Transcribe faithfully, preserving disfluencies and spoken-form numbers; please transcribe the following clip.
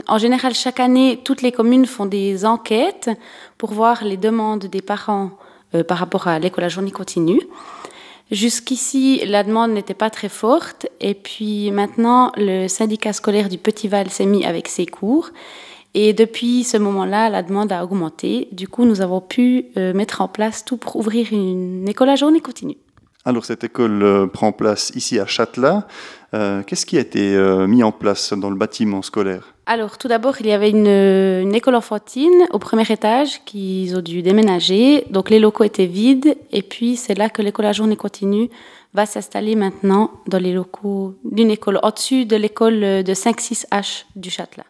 En général, chaque année, toutes les communes font des enquêtes pour voir les demandes des parents euh, par rapport à l'école à journée continue. Jusqu'ici, la demande n'était pas très forte. Et puis maintenant, le syndicat scolaire du Petit Val s'est mis avec ses cours. Et depuis ce moment-là, la demande a augmenté. Du coup, nous avons pu euh, mettre en place tout pour ouvrir une école à journée continue. Alors, cette école euh, prend place ici à Châtelat. Euh, qu'est-ce qui a été euh, mis en place dans le bâtiment scolaire ? Alors, tout d'abord, il y avait une, une école enfantine au premier étage qu'ils ont dû déménager. Donc, les locaux étaient vides. Et puis, c'est là que l'école à journée continue va s'installer maintenant dans les locaux d'une école au-dessus de l'école de cinq six H du Châtelat.